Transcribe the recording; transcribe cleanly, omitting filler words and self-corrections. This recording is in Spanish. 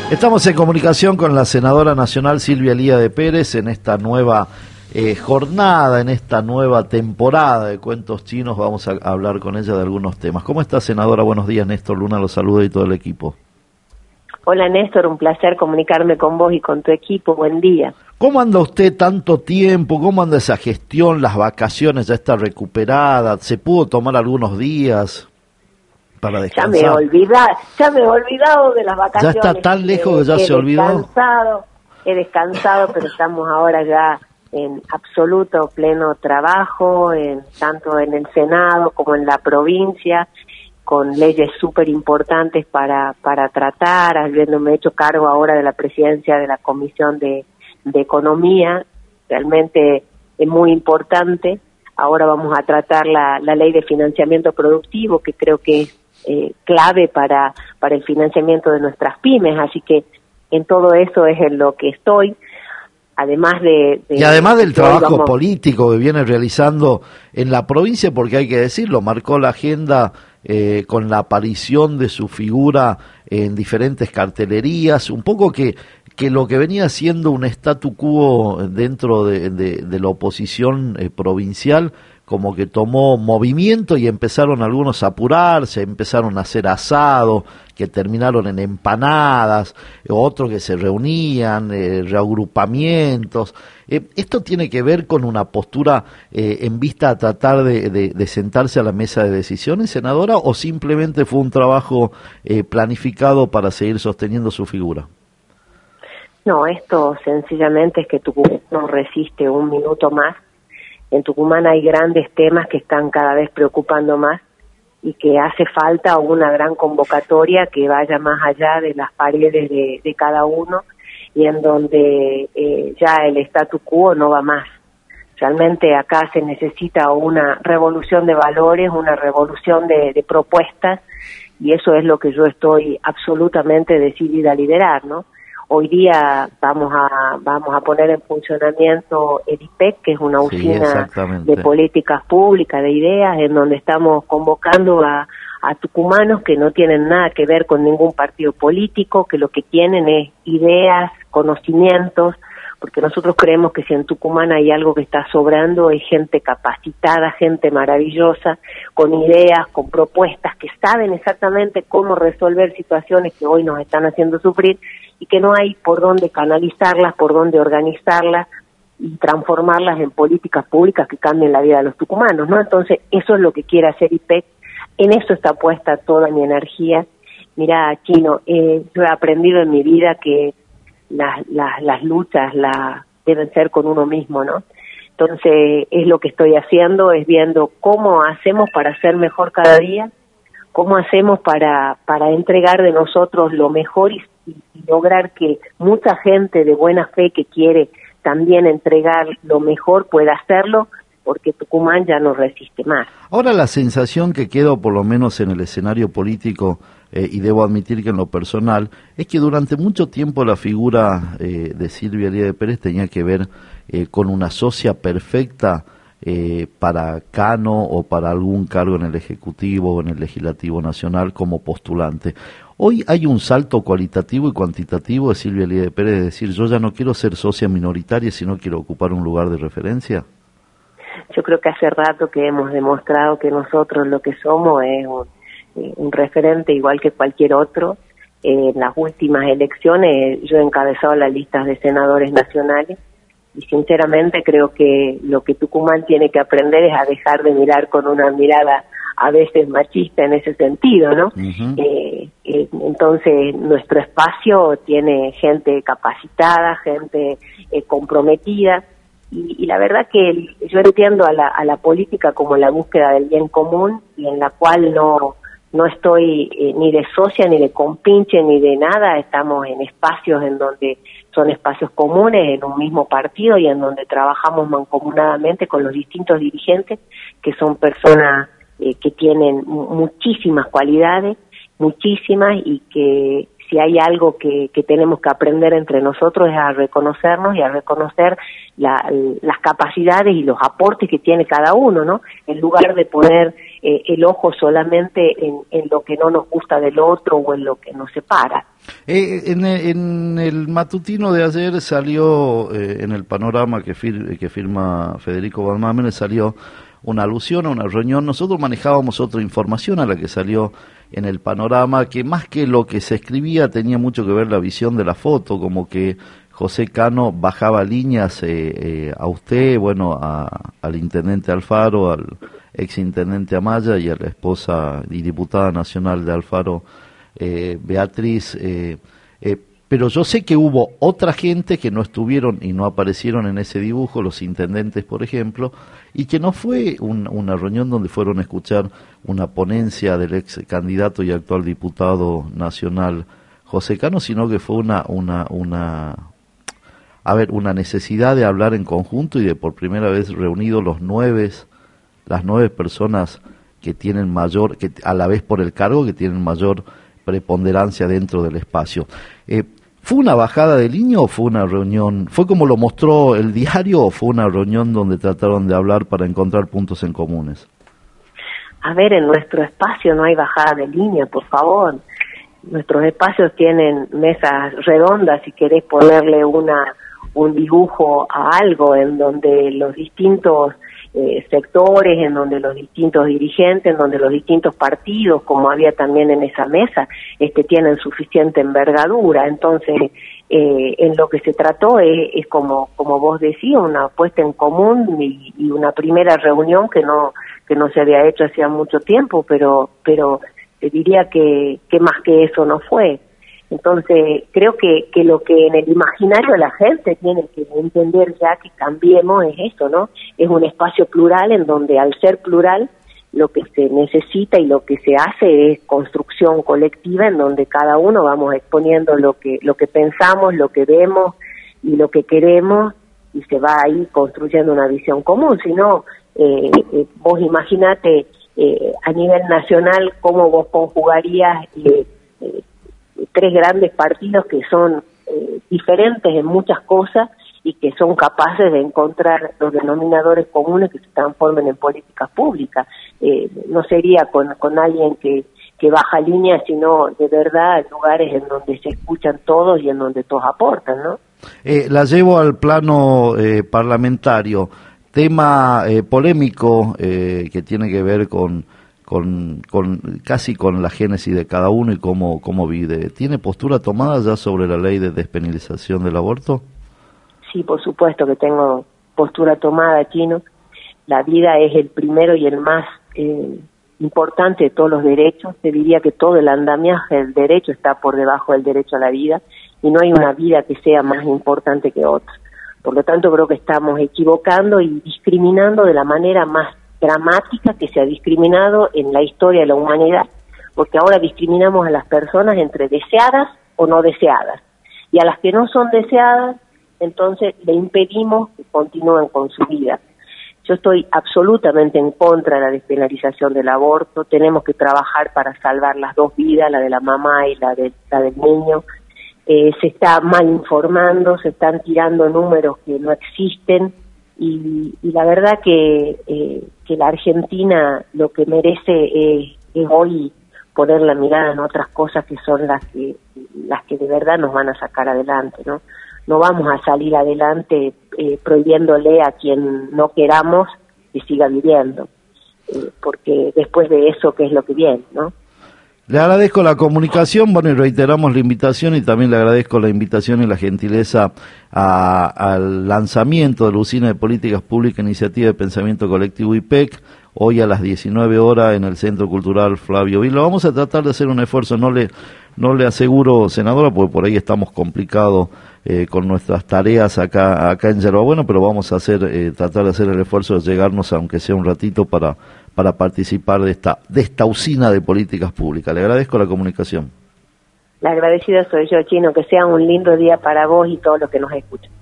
Estamos en comunicación con la senadora nacional Silvia Elía de Pérez en esta nueva jornada, en esta nueva temporada de Cuentos Chinos. Vamos a hablar con ella de algunos temas. ¿Cómo está, senadora? Buenos días, Néstor Luna, los saluda y todo el equipo. Hola, Néstor, un placer comunicarme con vos y con tu equipo. Buen día. ¿Cómo anda usted tanto tiempo? ¿Cómo anda esa gestión? ¿Las vacaciones ya está recuperada? ¿Se pudo tomar algunos días para descansar? Ya me he olvidado de las vacaciones. ¿Ya está tan lejos que ya se olvidó? He descansado, pero estamos ahora ya en absoluto pleno trabajo, tanto en el Senado como en la provincia, con leyes súper importantes para tratar, habiéndome hecho cargo ahora de la presidencia de la Comisión de Economía. Realmente es muy importante. Ahora vamos a tratar la ley de financiamiento productivo, que creo que es clave para el financiamiento de nuestras pymes, así que en todo eso es en lo que estoy. Además del trabajo político que viene realizando en la provincia, porque hay que decirlo, marcó la agenda con la aparición de su figura en diferentes cartelerías, un poco que lo que venía siendo un statu quo dentro de la oposición provincial, como que tomó movimiento y empezaron algunos a apurarse, empezaron a hacer asado, que terminaron en empanadas, otros que se reunían, reagrupamientos. ¿Esto tiene que ver con una postura en vista a tratar de sentarse a la mesa de decisiones, senadora, o simplemente fue un trabajo planificado para seguir sosteniendo su figura? No, esto sencillamente es que Tucumán no resiste un minuto más. En Tucumán hay grandes temas que están cada vez preocupando más y que hace falta una gran convocatoria que vaya más allá de las paredes de cada uno y en donde ya el statu quo no va más. Realmente acá se necesita una revolución de valores, una revolución de propuestas, y eso es lo que yo estoy absolutamente decidida a liderar, ¿no? Hoy día vamos a poner en funcionamiento el IPEC, que es una usina de políticas públicas, de ideas, en donde estamos convocando a tucumanos que no tienen nada que ver con ningún partido político, que lo que tienen es ideas, conocimientos, porque nosotros creemos que si en Tucumán hay algo que está sobrando es gente capacitada, gente maravillosa, con ideas, con propuestas, que saben exactamente cómo resolver situaciones que hoy nos están haciendo sufrir y que no hay por dónde canalizarlas, por dónde organizarlas y transformarlas en políticas públicas que cambien la vida de los tucumanos, ¿no? Entonces, eso es lo que quiere hacer IPEC, en eso está puesta toda mi energía. Mira, Chino, yo he aprendido en mi vida que las luchas deben ser con uno mismo, ¿no? Entonces, es lo que estoy haciendo, es viendo cómo hacemos para ser mejor cada día, cómo hacemos para entregar de nosotros lo mejor y lograr que mucha gente de buena fe que quiere también entregar lo mejor pueda hacerlo, porque Tucumán ya no resiste más. Ahora la sensación que quedó, por lo menos en el escenario político, y debo admitir que en lo personal, es que durante mucho tiempo la figura de Silvia Elía de Pérez tenía que ver con una socia perfecta para Cano o para algún cargo en el Ejecutivo o en el Legislativo Nacional como postulante. Hoy hay un salto cualitativo y cuantitativo de Silvia Elía de Pérez, es decir, yo ya no quiero ser socia minoritaria, sino quiero ocupar un lugar de referencia. Yo creo que hace rato que hemos demostrado que nosotros lo que somos es un referente igual que cualquier otro. En las últimas elecciones yo he encabezado las listas de senadores nacionales y sinceramente creo que lo que Tucumán tiene que aprender es a dejar de mirar con una mirada a veces machista en ese sentido, ¿no? Uh-huh. Entonces nuestro espacio tiene gente capacitada, gente comprometida, y la verdad que yo entiendo a la política como la búsqueda del bien común, y en la cual no estoy ni de socia, ni de compinche, ni de nada. Estamos en espacios en donde son espacios comunes, en un mismo partido, y en donde trabajamos mancomunadamente con los distintos dirigentes, que son personas que tienen muchísimas cualidades, muchísimas, y que si hay algo que tenemos que aprender entre nosotros es a reconocernos y a reconocer las capacidades y los aportes que tiene cada uno, ¿no? En lugar de poner el ojo solamente en lo que no nos gusta del otro o en lo que nos separa. En el matutino de ayer salió, en el panorama que firma Federico Balmámenes, salió una alusión a una reunión. Nosotros manejábamos otra información a la que salió en el panorama, que más que lo que se escribía tenía mucho que ver la visión de la foto, como que José Cano bajaba líneas a usted, bueno, al intendente Alfaro, al exintendente Amaya y a la esposa y diputada nacional de Alfaro, Beatriz, pero yo sé que hubo otra gente que no estuvieron y no aparecieron en ese dibujo, los intendentes, por ejemplo, y que no fue una reunión donde fueron a escuchar una ponencia del ex candidato y actual diputado nacional José Cano, sino que fue una necesidad de hablar en conjunto y de por primera vez reunidos las 9 personas que tienen mayor, que a la vez por el cargo, que tienen mayor preponderancia dentro del espacio. ¿Fue una bajada de línea o fue una reunión, fue como lo mostró el diario, o fue una reunión donde trataron de hablar para encontrar puntos en comunes? A ver, en nuestro espacio no hay bajada de línea, por favor. Nuestros espacios tienen mesas redondas, si querés ponerle un dibujo a algo, en donde los distintos sectores, en donde los distintos dirigentes, en donde los distintos partidos, como había también en esa mesa, tienen suficiente envergadura. Entonces, en lo que se trató es como vos decías, una puesta en común y una primera reunión que no se había hecho hacía mucho tiempo, pero te diría que más que eso no fue. Entonces, creo que lo que en el imaginario de la gente tiene que entender ya que cambiemos es esto, ¿no? Es un espacio plural en donde, al ser plural, lo que se necesita y lo que se hace es construcción colectiva, en donde cada uno vamos exponiendo lo que pensamos, lo que vemos y lo que queremos, y se va ahí construyendo una visión común. Si no, vos imaginate a nivel nacional cómo vos conjugarías 3 grandes partidos que son diferentes en muchas cosas y que son capaces de encontrar los denominadores comunes que se transformen en políticas públicas. No sería con alguien que baja línea, sino de verdad lugares en donde se escuchan todos y en donde todos aportan, ¿no? La llevo al plano parlamentario. Tema polémico que tiene que ver con casi con la génesis de cada uno y cómo vive. ¿Tiene postura tomada ya sobre la ley de despenalización del aborto? Sí, por supuesto que tengo postura tomada, Chino. La vida es el primero y el más importante de todos los derechos. Te diría que todo el andamiaje del derecho está por debajo del derecho a la vida, y no hay una vida que sea más importante que otra. Por lo tanto, creo que estamos equivocando y discriminando de la manera más dramática que se ha discriminado en la historia de la humanidad, porque ahora discriminamos a las personas entre deseadas o no deseadas, y a las que no son deseadas, entonces le impedimos que continúen con su vida. Yo estoy absolutamente en contra de la despenalización del aborto. Tenemos que trabajar para salvar las 2 vidas, la de la mamá y la del niño. Se está mal informando, se están tirando números que no existen, y la verdad que la Argentina lo que merece es hoy poner la mirada en otras cosas que son las que de verdad nos van a sacar adelante, ¿no? No vamos a salir adelante prohibiéndole a quien no queramos que siga viviendo, porque después de eso, ¿qué es lo que viene, no? Le agradezco la comunicación, bueno, y reiteramos la invitación, y también le agradezco la invitación y la gentileza al lanzamiento de la Usina de Políticas Públicas, Iniciativa de Pensamiento Colectivo IPEC, hoy a las 19 horas en el Centro Cultural Flavio Vila. Vamos a tratar de hacer un esfuerzo, no le aseguro, senadora, porque por ahí estamos complicados con nuestras tareas acá en Yerba Buena, pero vamos a tratar de hacer el esfuerzo de llegarnos, aunque sea un ratito, para participar de esta usina de políticas públicas. Le agradezco la comunicación. La agradecida soy yo, Chino. Que sea un lindo día para vos y todos los que nos escuchan.